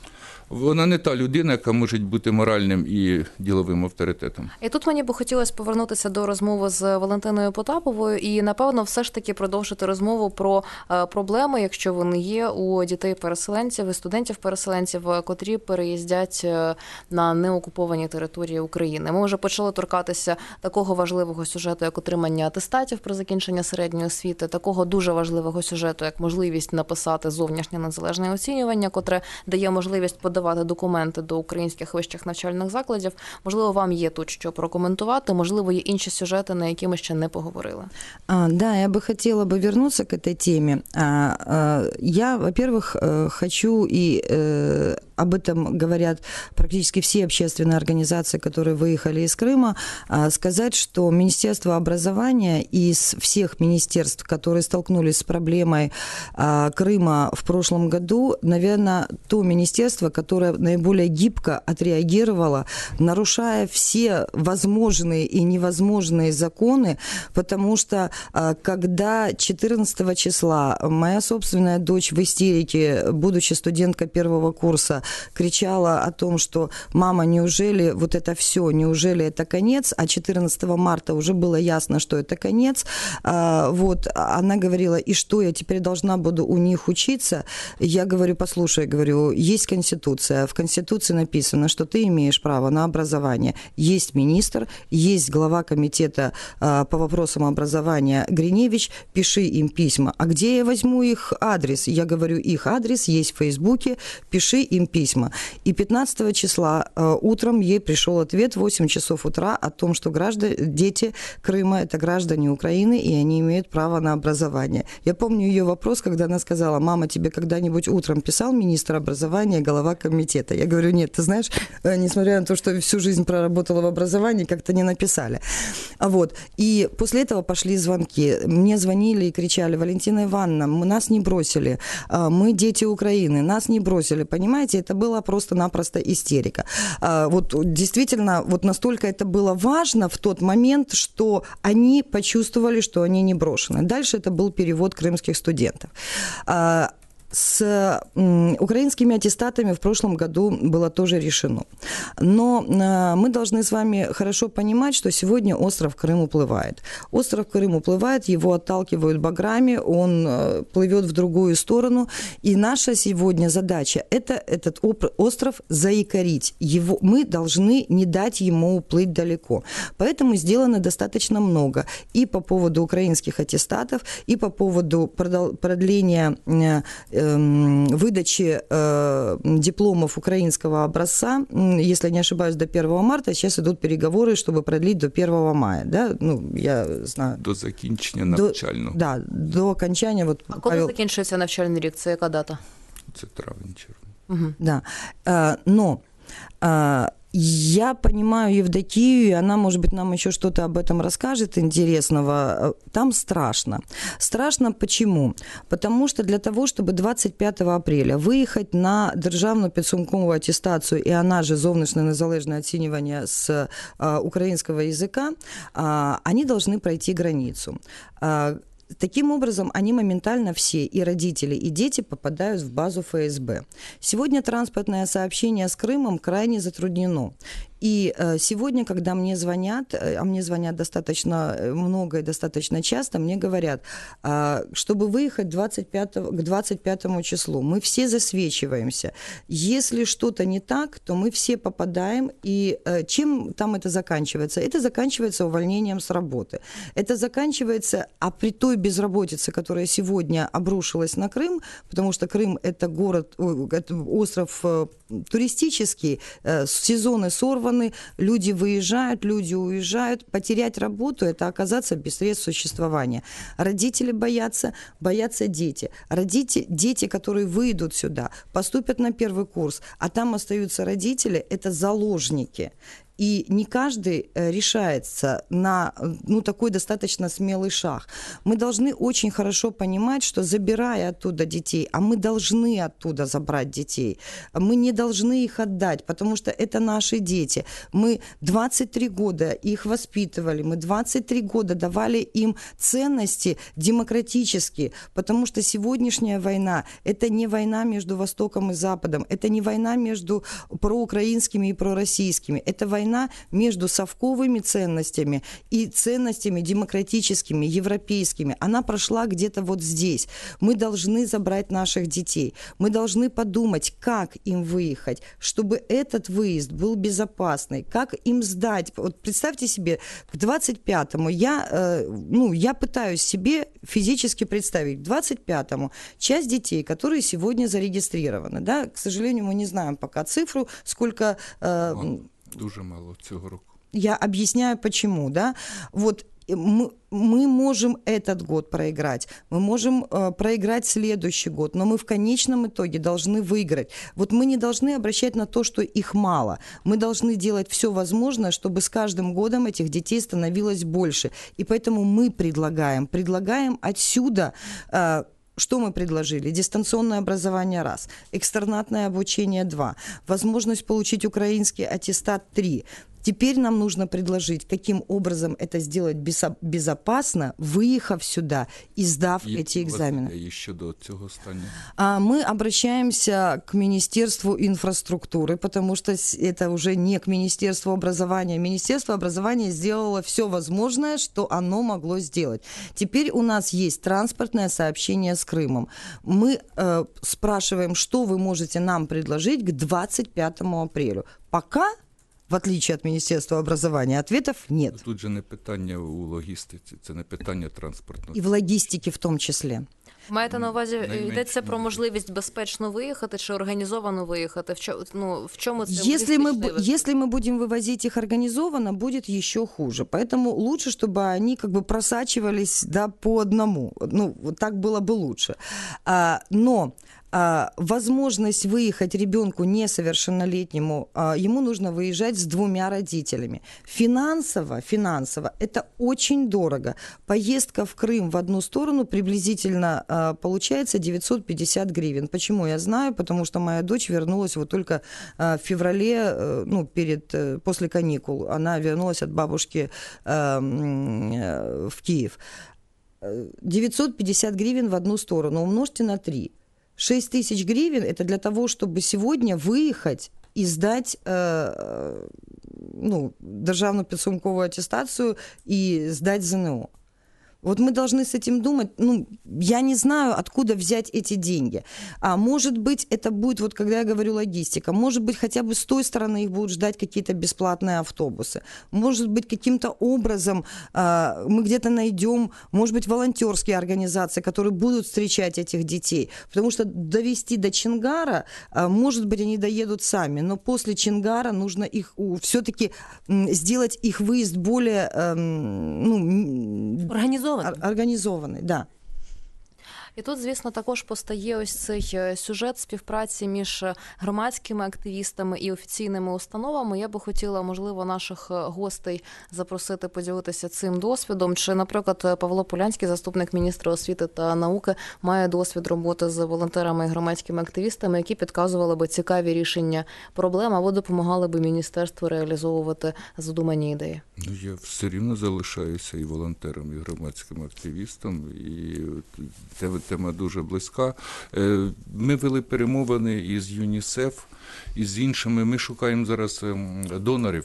вона не та людина, яка може бути моральним і діловим авторитетом. І тут мені би хотілося повернутися до розмови з Валентиною Потаповою і, напевно, все ж таки продовжити розмову про проблеми, якщо вони є, у дітей-переселенців і студентів-переселенців, котрі переїздять на неокуповані території України. Ми вже почали торкатися такого важливого сюжету, як отримання атестатів про закінчення середньої освіти, такого дуже важливого сюжету, як можливість написати зовнішнє незалежне оцінювання, котре дає можливість подавати документи до українських вищих навчальних закладів. Можливо, вам є тут що прокоментувати, можливо, є інші сюжети, на які ми ще не поговорили. А, да, я бы хотела бы вернуться к этой теме. А, а, я, во-первых, хочу, и э, об этом говорят практически все общественные организации, которые выехали из Крыма, а, сказать, что Министерство образования из всех министерств, которые столкнулись с проблемой а, Крыма в прошлом году, наверное, то министерство, которое которая наиболее гибко отреагировала, нарушая все возможные и невозможные законы, потому что когда четырнадцатого числа моя собственная дочь в истерике, будучи студенткой первого курса, кричала о том, что «мама, неужели вот это все, неужели это конец?», а четырнадцатого марта уже было ясно, что это конец, вот, она говорила: «И что, я теперь должна буду у них учиться?» Я говорю: «Послушай, говорю, есть Конституция, в Конституции написано, что ты имеешь право на образование. Есть министр, есть глава комитета а, по вопросам образования Гриневич, пиши им письма. А где я возьму их адрес?» Я говорю: их адрес есть в Фейсбуке, пиши им письма. И пятнадцатого числа а, утром ей пришел ответ в восемь часов утра о том, что граждане, дети Крыма – это граждане Украины, и они имеют право на образование. Я помню ее вопрос, когда она сказала: «Мама, тебе когда-нибудь утром писал министр образования, глава комитета?» Я говорю: «Нет, ты знаешь, несмотря на то, что всю жизнь проработала в образовании, как-то не написали». Вот. И после этого пошли звонки. Мне звонили и кричали: «Валентина Ивановна, мы, нас не бросили, мы дети Украины, нас не бросили». Понимаете, это была просто-напросто истерика. Вот действительно, вот настолько это было важно в тот момент, что они почувствовали, что они не брошены. Дальше это был перевод крымских студентов. С украинскими аттестатами в прошлом году было тоже решено. Но мы должны с вами хорошо понимать, что сегодня остров Крым уплывает. Остров Крым уплывает, его отталкивают баграми, он плывет в другую сторону. И наша сегодня задача – это этот остров заикарить. Его, мы должны не дать ему уплыть далеко. Поэтому сделано достаточно много. И по поводу украинских аттестатов, и по поводу продления выдачи э, дипломов украинского образца, если не ошибаюсь, до первого марта. Сейчас идут переговоры, чтобы продлить до первого мая. Да? Ну, я знаю. До закінчення навчального. До, да, до окончания. Вот, а коли Павел... закінчується навчальний рік? Це яка дата? Це травень-червень. Угу. Да. Э, но... Э, Я понимаю Евдокию, и она, может быть, нам еще что-то об этом расскажет интересного. Там страшно. Страшно почему? Потому что для того, чтобы двадцать пятого апреля выехать на державну підсумкову аттестацию, и она же зовнішнє незалежне оцінювання с а, украинского языка, а, они должны пройти границу. А, Таким образом, они моментально все, и родители, и дети, попадают в базу эф эс бэ. Сегодня транспортное сообщение с Крымом крайне затруднено. И сегодня, когда мне звонят, а мне звонят достаточно много и достаточно часто, мне говорят, чтобы выехать двадцать пятого, к двадцать пятому числу, мы все засвечиваемся. Если что-то не так, то мы все попадаем. И чем там это заканчивается? Это заканчивается увольнением с работы. Это заканчивается, а при той безработице, которая сегодня обрушилась на Крым, потому что Крым – это город, это остров туристический, сезоны сорваны, люди выезжают, люди уезжают. Потерять работу – это оказаться без средств существования. Родители боятся, боятся дети. Родители, дети, которые выйдут сюда, поступят на первый курс, а там остаются родители – это заложники. И не каждый решается на ну, такой достаточно смелый шаг. Мы должны очень хорошо понимать, что забирая оттуда детей, а мы должны оттуда забрать детей, мы не должны их отдать, потому что это наши дети. Мы двадцать три года их воспитывали, мы двадцать три года давали им ценности демократические, потому что сегодняшняя война – это не война между Востоком и Западом, это не война между проукраинскими и пророссийскими, это война между совковыми ценностями и ценностями демократическими, европейскими. Она прошла где-то вот здесь. Мы должны забрать наших детей. Мы должны подумать, как им выехать, чтобы этот выезд был безопасный, как им сдать. Вот представьте себе, к двадцать пятому я, э, ну, я пытаюсь себе физически представить, к двадцать пятому часть детей, которые сегодня зарегистрированы, да, к сожалению, мы не знаем пока цифру, сколько... Э, Дуже мало цього року. Я объясняю, почему, да. Вот мы, мы можем этот год проиграть, мы можем э, проиграть следующий год, но мы в конечном итоге должны выиграть. Вот мы не должны обращать на то, что их мало. Мы должны делать все возможное, чтобы с каждым годом этих детей становилось больше. И поэтому мы предлагаем, предлагаем отсюда... Э, Что мы предложили? Дистанционное образование – раз, экстернатное обучение – два, возможность получить украинский аттестат – три. Теперь нам нужно предложить, каким образом это сделать безопасно, выехав сюда и сдав и эти экзамены. Еще до цього стання. А мы обращаемся к Министерству инфраструктуры, потому что это уже не к Министерству образования. Министерство образования сделало все возможное, что оно могло сделать. Теперь у нас есть транспортное сообщение с Крымом. Мы э, спрашиваем, что вы можете нам предложить к двадцать пятому апреля. Пока... В отличие от Министерства образования, ответов нет. Тут же не питання у логістиці, це не питання транспортного. И в логистике в том числе. Маєте на увазі, йдеться про можливість безпечно виїхати чи організовано виїхати? В чому, ну, в чому це если мы, если мы будем вывозить их организованно, будет еще хуже. Поэтому лучше, чтобы они как бы просачивались, да, по одному. Ну, вот так было бы лучше. А, но... возможность выехать ребенку несовершеннолетнему, ему нужно выезжать с двумя родителями. Финансово, финансово это очень дорого. Поездка в Крым в одну сторону приблизительно получается девятьсот пятьдесят гривен. Почему я знаю? Потому что моя дочь вернулась вот только в феврале, ну, перед, после каникул. Она вернулась от бабушки в Киев. девятьсот пятьдесят гривен в одну сторону. Умножьте на три. шесть тысяч гривен – это для того, чтобы сегодня выехать и сдать э, ну, державную підсумкову аттестацию и сдать зэ эн о. Вот мы должны с этим думать. Ну, я не знаю, откуда взять эти деньги. А может быть, это будет, вот когда я говорю логистика, может быть, хотя бы с той стороны их будут ждать какие-то бесплатные автобусы. Может быть, каким-то образом а, мы где-то найдем, может быть, волонтерские организации, которые будут встречать этих детей. Потому что довести до Чингара, а, может быть, они доедут сами, но после Чингара нужно их все-таки сделать их выезд более... А, ну, организованным. Организованный, да. І тут, звісно, також постає ось цей сюжет співпраці між громадськими активістами і офіційними установами. Я би хотіла, можливо, наших гостей запросити поділитися цим досвідом. Чи, наприклад, Павло Полянський, заступник міністра освіти та науки, має досвід роботи з волонтерами і громадськими активістами, які підказували би цікаві рішення проблем або допомагали би міністерству реалізовувати задумані ідеї? Ну, я все рівно залишаюся і волонтером, і громадським активістом, і тема дуже близька. Ми вели перемовини із ЮНІСЕФ, і з іншими. Ми шукаємо зараз донорів.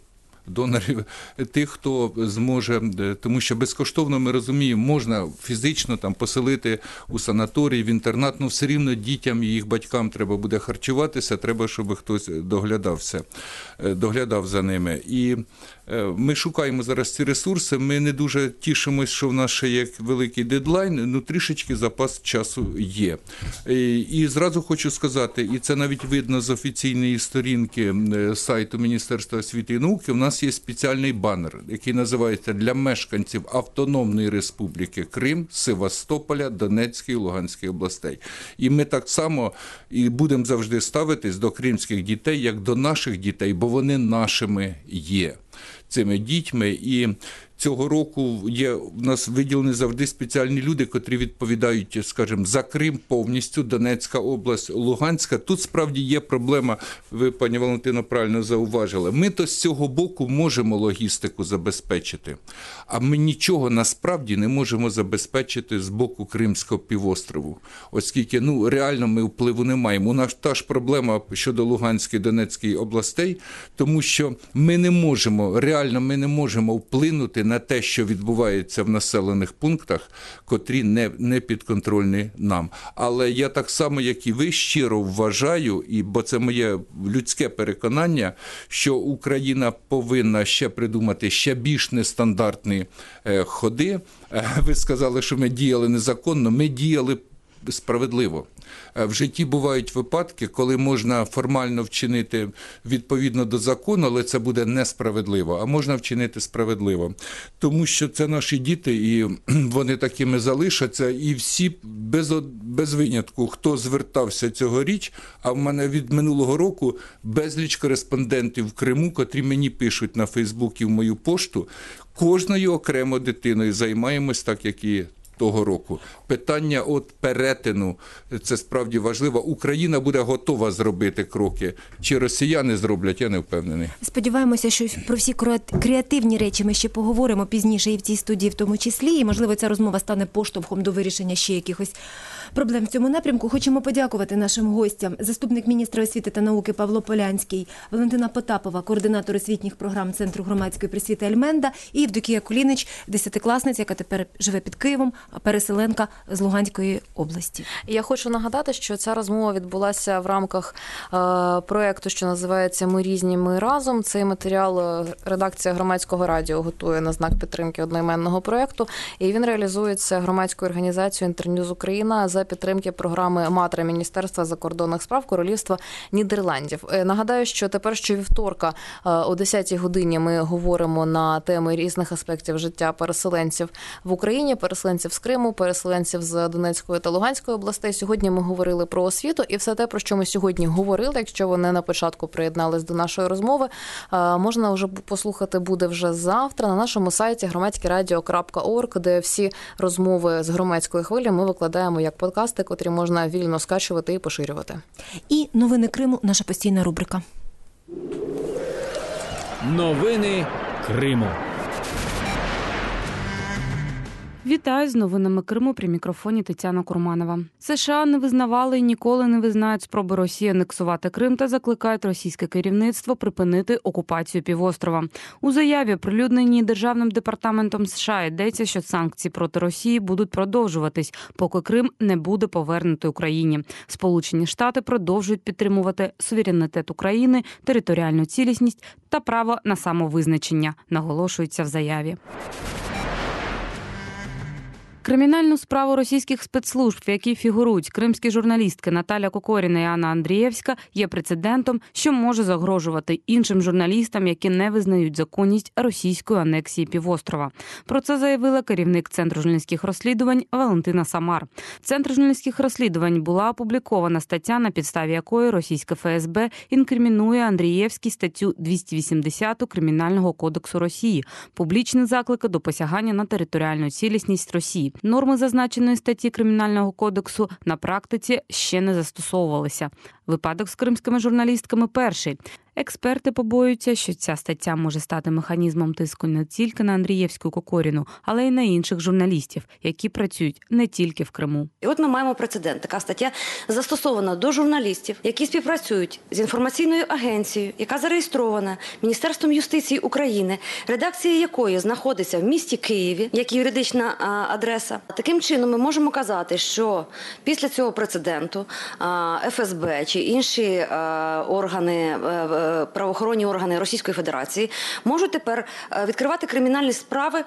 Донорів, тих, хто зможе, тому що безкоштовно, ми розуміємо, можна фізично там поселити у санаторій, в інтернат, але все рівно дітям і їх батькам треба буде харчуватися, треба, щоб хтось доглядався, доглядав за ними. І ми шукаємо зараз ці ресурси, ми не дуже тішимось, що в нас ще є великий дедлайн, ну трішечки запас часу є. І, і зразу хочу сказати, і це навіть видно з офіційної сторінки сайту Міністерства освіти і науки, в нас є спеціальний банер, який називається «Для мешканців Автономної Республіки Крим, Севастополя, Донецької і Луганської областей». І ми так само і будемо завжди ставитись до кримських дітей, як до наших дітей, бо вони нашими є. Цими дітьми, і цього року є в нас виділені завжди спеціальні люди, котрі відповідають, скажімо, за Крим повністю, Донецька область, Луганська. Тут справді є проблема, ви, пані Валентино, правильно зауважили. Ми то з цього боку можемо логістику забезпечити, а ми нічого насправді не можемо забезпечити з боку Кримського півострову, оскільки ну, реально ми впливу не маємо. У нас та ж проблема щодо Луганської, Донецької областей, тому що ми не можемо, реально ми не можемо вплинути на те, що відбувається в населених пунктах, котрі не, не підконтрольні нам. Але я так само, як і ви, щиро вважаю, і, бо це моє людське переконання, що Україна повинна ще придумати ще більш нестандартні е, ходи. Е, ви сказали, що ми діяли незаконно, ми діяли справедливо. В житті бувають випадки, коли можна формально вчинити відповідно до закону, але це буде несправедливо, а можна вчинити справедливо. Тому що це наші діти, і вони такими залишаться, і всі без, без винятку, хто звертався цьогоріч, а в мене від минулого року безліч кореспондентів в Криму, котрі мені пишуть на Фейсбук і в мою пошту, кожною окремо дитиною займаємось так, як і того року. Питання от перетину, це справді важливо. Україна буде готова зробити кроки. Чи росіяни зроблять, я не впевнений. Сподіваємося, що про всі креативні речі ми ще поговоримо пізніше і в цій студії в тому числі. І, можливо, ця розмова стане поштовхом до вирішення ще якихось проблем в цьому напрямку. Хочемо подякувати нашим гостям. Заступник міністра освіти та науки Павло Полянський, Валентина Потапова, координатор освітніх програм Центру громадської просвіти Альменда, і Євдокія Кулініч, десятикласниця, яка тепер живе під Києвом, переселенка з Луганської області. Я хочу нагадати, що ця розмова відбулася в рамках е, проєкту, що називається «Ми різні, ми разом». Цей матеріал редакція Громадського радіо готує на знак підтримки одноіменного проєкту, і він реалізується громадською організацією «Інтерньюз Україна» за підтримки програми «Матра» Міністерства закордонних справ Королівства Нідерландів. Е, нагадаю, що тепер щовівторка е, о десятій годині ми говоримо на теми різних аспектів життя переселенців в Україні, переселенців з Криму, переселенців з Донецької та Луганської областей. Сьогодні ми говорили про освіту, і все те, про що ми сьогодні говорили, якщо ви не на початку приєднались до нашої розмови, можна вже послухати буде вже завтра на нашому сайті громадське радіо крапка орг, де всі розмови з громадської хвилі ми викладаємо як подкасти, котрі можна вільно скачувати і поширювати. І новини Криму – наша постійна рубрика. Новини Криму. Вітаю з новинами Криму, при мікрофоні Тетяна Курманова. США не визнавали і ніколи не визнають спроби Росії анексувати Крим та закликають російське керівництво припинити окупацію півострова. У заяві, оприлюдненій Державним департаментом США, йдеться, що санкції проти Росії будуть продовжуватись, поки Крим не буде повернутий Україні. Сполучені Штати продовжують підтримувати суверенітет України, територіальну цілісність та право на самовизначення, наголошується в заяві. Кримінальну справу російських спецслужб, в якій фігурують кримські журналістки Наталя Кокоріна і Анна Андрієвська, є прецедентом, що може загрожувати іншим журналістам, які не визнають законність російської анексії півострова. Про це заявила керівник Центру журналістських розслідувань Валентина Самар. Центр журналістських розслідувань була опублікована стаття, на підставі якої російське еф ес бе інкримінує Андрієвській статтю двісті вісімдесят Кримінального кодексу Росії – публічні заклики до посягання на територіальну цілісність Росії. Норми зазначеної статті Кримінального кодексу на практиці ще не застосовувалися. Випадок з кримськими журналістками перший. Експерти побоюються, що ця стаття може стати механізмом тиску не тільки на Андрієвську Кокоріну, але й на інших журналістів, які працюють не тільки в Криму. І от ми маємо прецедент. Така стаття застосована до журналістів, які співпрацюють з інформаційною агенцією, яка зареєстрована Міністерством юстиції України, редакція якої знаходиться в місті Києві, як юридична а, адреса. Таким чином ми можемо казати, що після цього прецеденту а, еф ес бе чи інші а, органи, а, правоохоронні органи Російської Федерації можуть тепер відкривати кримінальні справи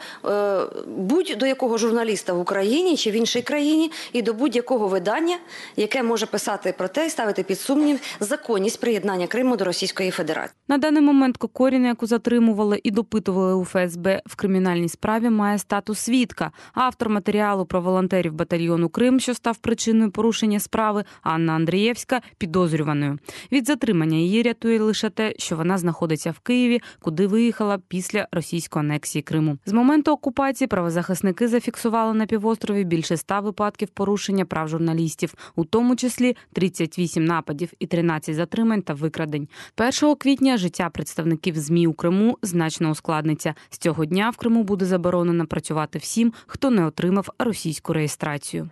будь-до якого журналіста в Україні чи в іншій країні і до будь-якого видання, яке може писати про те і ставити під сумнів законність приєднання Криму до Російської Федерації. На даний момент Кокоріна, яку затримували і допитували у еф ес бе в кримінальній справі, має статус свідка. Автор матеріалу про волонтерів батальйону Крим, що став причиною порушення справи, Анна Андрієвська, підозрюваною. Від затримання її рятує лише те, що вона знаходиться в Києві, куди виїхала після російської анексії Криму. З моменту окупації правозахисники зафіксували на півострові більше ста випадків порушення прав журналістів, у тому числі тридцять вісім нападів і тринадцять затримань та викрадень. першого квітня життя представників ЗМІ у Криму значно ускладниться. З цього дня в Криму буде заборонено працювати всім, хто не отримав російську реєстрацію.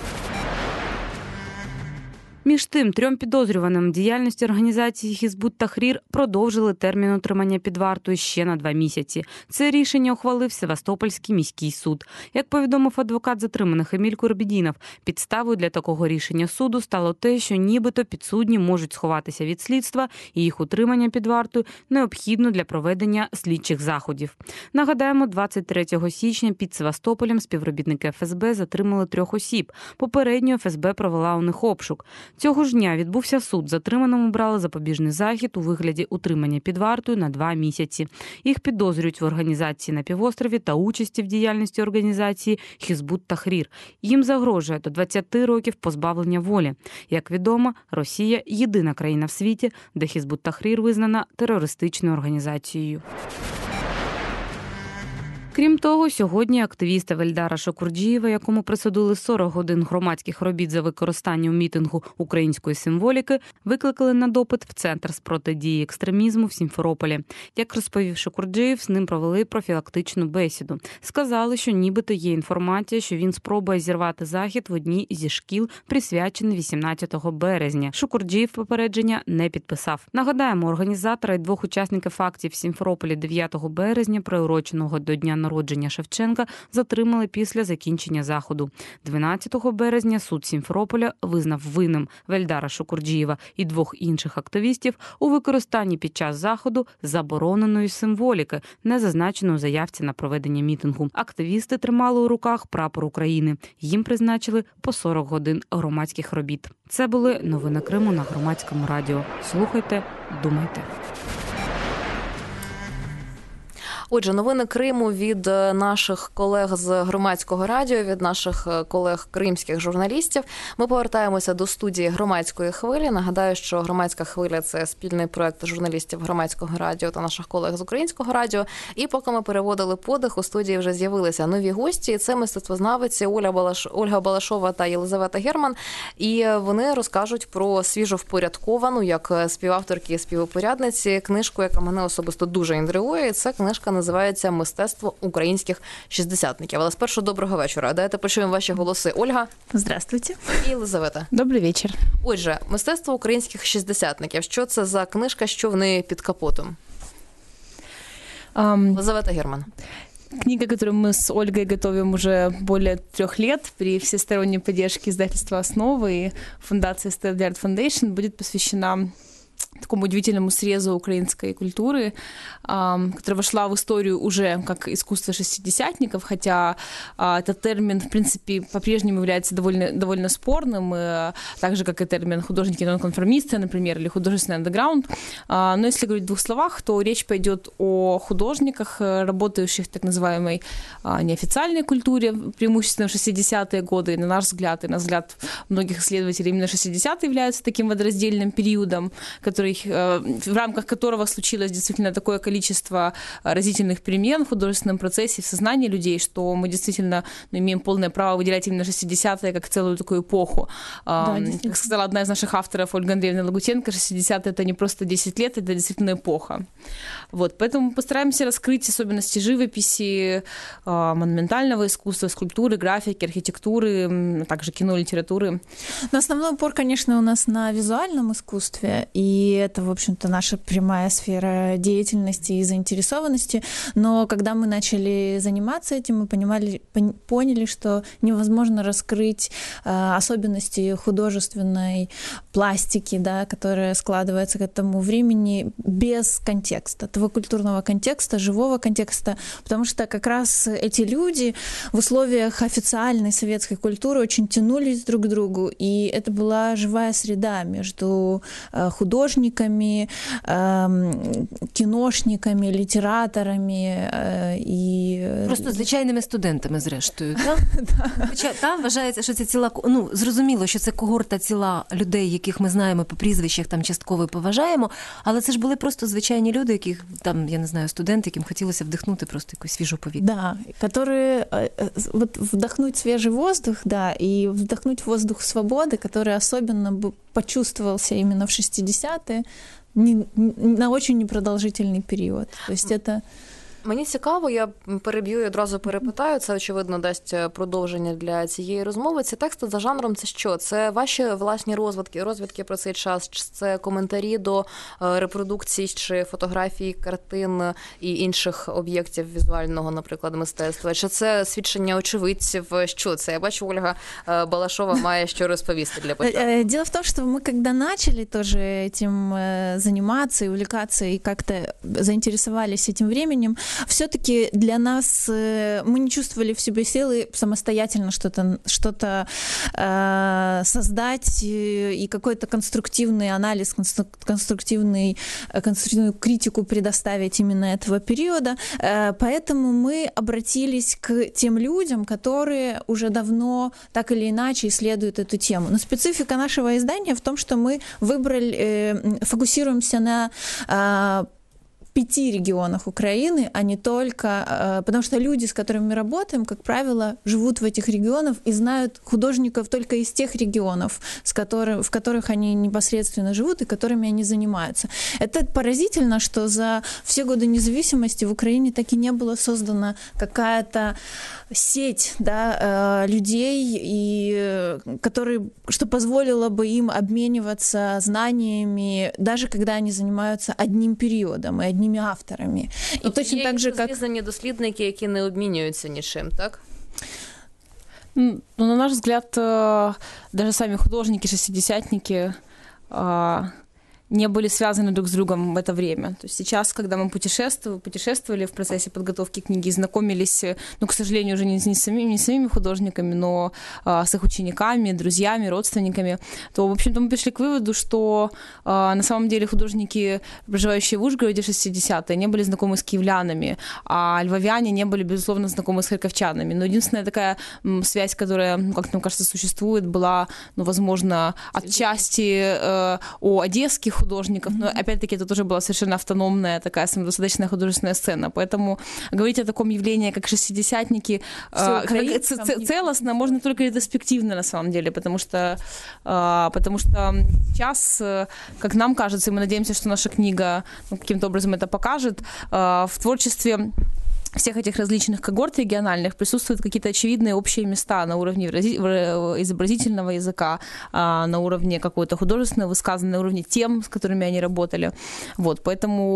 Між тим, трьом підозрюваним діяльності організації Хізбут Тахрір продовжили термін утримання під вартою ще на два місяці. Це рішення ухвалив Севастопольський міський суд. Як повідомив адвокат затриманих Еміль Курбідінов, підставою для такого рішення суду стало те, що нібито підсудні можуть сховатися від слідства, і їх утримання під вартою необхідно для проведення слідчих заходів. Нагадаємо, двадцять третього січня під Севастополем співробітники еф ес бе затримали трьох осіб. Попередньо еф ес бе провела у них обшук. Цього ж дня відбувся суд. Затриманому брали запобіжний захід у вигляді утримання під вартою на два місяці. Їх підозрюють в організації на півострові та участі в діяльності організації Хізбут Тахрір. Їм загрожує до двадцяти років позбавлення волі. Як відомо, Росія – єдина країна в світі, де Хізбут Тахрір визнана терористичною організацією. Крім того, сьогодні активіста Вельдара Шокурджієва, якому присудили сорок годин громадських робіт за використання у мітингу української символіки, викликали на допит в Центр з протидії екстремізму в Сімферополі. Як розповів Шокурджієв, з ним провели профілактичну бесіду. Сказали, що нібито є інформація, що він спробує зірвати захід в одній зі шкіл, присвячений вісімнадцятого березня. Шокурджієв попередження не підписав. Нагадаємо, організатора і двох учасників акції в Сімферополі дев'ятого березня, приуроченого до Дня народження Шевченка, затримали після закінчення заходу. дванадцятого березня суд Сімферополя визнав винним Вельдара Шокурджієва і двох інших активістів у використанні під час заходу забороненої символіки, не зазначеної у заявці на проведення мітингу. Активісти тримали у руках прапор України. Їм призначили по сорок годин громадських робіт. Це були новини Криму на Громадському радіо. Слухайте, думайте. Отже, новини Криму від наших колег з Громадського радіо, від наших колег кримських журналістів. Ми повертаємося до студії Громадської хвилі. Нагадаю, що Громадська хвиля – це спільний проект журналістів Громадського радіо та наших колег з Українського радіо. І поки ми переводили подих, у студії вже з'явилися нові гості. Це мистецтвознавиці Оля Балаш... Ольга Балашова та Єлизавета Герман. І вони розкажуть про свіжовпорядковану, як співавторки і співопорядниці, книжку, яка мене особисто дуже інтригує. І це книжка називається «Мистецтво українських шістдесятників». Але спершу доброго вечора. Давайте почуємо ваші голоси. Ольга. Здравствуйте. І Єлизавета. Добрий вечір. Отже, «Мистецтво українських шістдесятників». Що це за книжка, що в неї під капотом? Um... Єлизавета Герман. Книга, которую мы с Ольгой готовим уже более трех лет при всесторонней поддержке издательства «Основы» и фундации Stella Foundation, будет посвящена такому удивительному срезу украинской культуры, которая вошла в историю уже как искусство шестидесятников, хотя этот термин, в принципе, по-прежнему является довольно, довольно спорным, так же, как и термин художники-нонконформисты, например, или художественный андеграунд. Но если говорить в двух словах, то речь пойдет о художниках, работающих в так называемой неофициальной культуре, преимущественно в шестидесятые годы. И на наш взгляд, и на взгляд многих исследователей, именно шестидесятые являются таким водораздельным периодом, который, в рамках которого случилось действительно такое количество разительных перемен в художественном процессе, в сознании людей, что мы действительно ну, имеем полное право выделять именно шестидесятые как целую такую эпоху. Да, как сказала одна из наших авторов, Ольга Андреевна Лагутенко, шестидесятые — это не просто десять лет, это действительно эпоха. Вот, поэтому мы постараемся раскрыть особенности живописи, монументального искусства, скульптуры, графики, архитектуры, также кино, литературы. Но основной упор, конечно, у нас на визуальном искусстве, и это, в общем-то, наша прямая сфера деятельности и заинтересованности. Но когда мы начали заниматься этим, мы понимали, поняли, что невозможно раскрыть э, особенности художественной пластики, да, которая складывается к этому времени без контекста, того культурного контекста, живого контекста, потому что как раз эти люди в условиях официальной советской культуры очень тянулись друг к другу, и это была живая среда между художниками, киношниками, літераторами і... Просто звичайними студентами, зрештою, так? Хоча там вважається, що це ціла... Ну, зрозуміло, що це когорта ціла людей, яких ми знаємо по прізвищах, там частково і поважаємо, але це ж були просто звичайні люди, яких, там, я не знаю, студенти, яким хотілося вдихнути просто якусь свіжу повітря. Да, которые... Вот вдохнуть свежий воздух, да, и вдохнуть воздух свободы, который особенно почувствовался именно в шестидесятые, не, на очень непродолжительный период. То есть это... Мені цікаво, я переб'ю і одразу перепитаю, це, очевидно, дасть продовження для цієї розмови. Ці тексти за жанром – це що? Це ваші власні розвідки, розвідки про цей час? Чи це коментарі до репродукцій чи фотографій, картин і інших об'єктів візуального, наприклад, мистецтва? Чи це свідчення очевидців? Що це? Я бачу, Ольга Балашова має що розповісти для початку. Дело в том, что мы когда начали тоже этим заниматься и увлекаться, и как-то заинтересовались этим временем, все-таки для нас мы не чувствовали в себе силы самостоятельно что-то, что-то э, создать и какой-то конструктивный анализ, конструктивный, конструктивную критику предоставить именно этого периода. Э, поэтому мы обратились к тем людям, которые уже давно так или иначе исследуют эту тему. Но специфика нашего издания в том, что мы выбрали, э, фокусируемся на э, пяти регионах Украины, а не только... Потому что люди, с которыми мы работаем, как правило, живут в этих регионах и знают художников только из тех регионов, с которых, в которых они непосредственно живут и которыми они занимаются. Это поразительно, что за все годы независимости в Украине так и не была создана какая-то сеть, да, людей, и, которые, что позволило бы им обмениваться знаниями, даже когда они занимаются одним периодом и одними авторами. Тобто і точно є так же, як... зрізані дослідники, які не обмінюються нічим, так? Ну, на наш взгляд, даже сами художники, шестидесятники не были связаны друг с другом в это время. То есть сейчас, когда мы путешествовали, путешествовали в процессе подготовки книги, знакомились, ну, к сожалению, уже не, не, с самими, не с самими художниками, но а, с их учениками, друзьями, родственниками, то, в общем-то, мы пришли к выводу, что а, на самом деле художники, проживающие в Ужгороде в шестидесятые, не были знакомы с киевлянами, а львовяне не были, безусловно, знакомы с харьковчанами. Но единственная такая м, связь, которая, ну, как нам кажется, существует, была, ну, возможно, отчасти э, у одесских художников, но опять-таки это тоже была совершенно автономная такая самодостаточная художественная сцена, поэтому говорить о таком явлении, как шестидесятники, э, целостно можно только ретроспективно на самом деле, потому что, э, потому что сейчас, как нам кажется, и мы надеемся, что наша книга, ну, каким-то образом это покажет, э, в творчестве всех этих различных когорт региональных присутствуют какие-то очевидные общие места на уровне изобразительного языка, на уровне какой-то художественного высказывания, на уровне тем, с которыми они работали. Вот, поэтому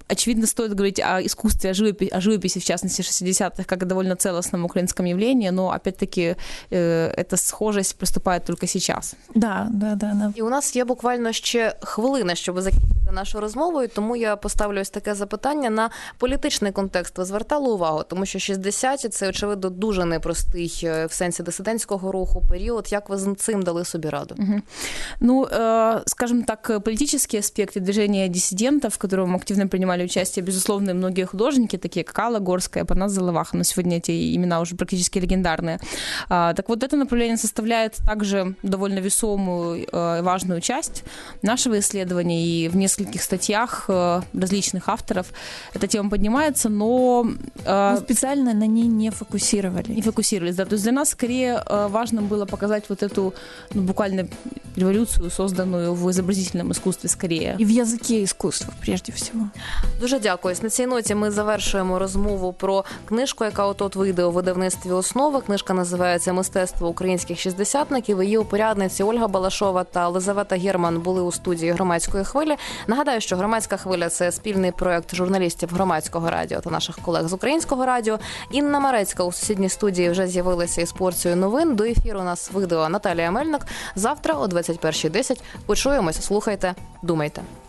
очевидно, стоит говорить о искусстве, о живописи, о живописи в частности, шестидесятых, как о довольно целостном украинском явлении, но, опять-таки, эта схожесть проступает только сейчас. Да, да, да, да. І у нас є буквально ще хвилина, щоб закінчити нашу розмову, і тому я поставлю ось таке запитання на політичний контекст. Ви звертали увагу, тому що шістдесяті – це, очевидно, дуже непростий в сенсі дисидентського руху період. Як ви з цим дали собі раду? Угу. Ну, э, скажем так, политические аспекты движения диссидентов, в котором активно принимали участие, безусловно, многие художники, такие как Алла Горская, Парнас Залываха, но сегодня эти имена уже практически легендарные. А, так вот, это направление составляет также довольно весомую и э, важную часть нашего исследования, и в нескольких статьях э, различных авторов эта тема поднимается, но... Э, Мы специально на ней не фокусировали. Не фокусировались, да. То есть для нас скорее э, важно было показать вот эту, ну, буквально революцию, созданную в изобразительном искусстве скорее. І в язикі іскусства, прежде всього. Дуже дякую. На цій ноті ми завершуємо розмову про книжку, яка от-от вийде у видавництві «Основа». Книжка називається «Мистецтво українських шістдесятників». Її упорядниці Ольга Балашова та Лизавета Герман були у студії «Громадської хвилі». Нагадаю, що «Громадська хвиля» – це спільний проєкт журналістів Громадського радіо та наших колег з Українського радіо. Інна Марецька у сусідній студії вже з'явилася із порцією новин. До ефіру нас видала Наталія Мельник. Завтра о двадцять першій десять почуємось. Слухайте, думайте.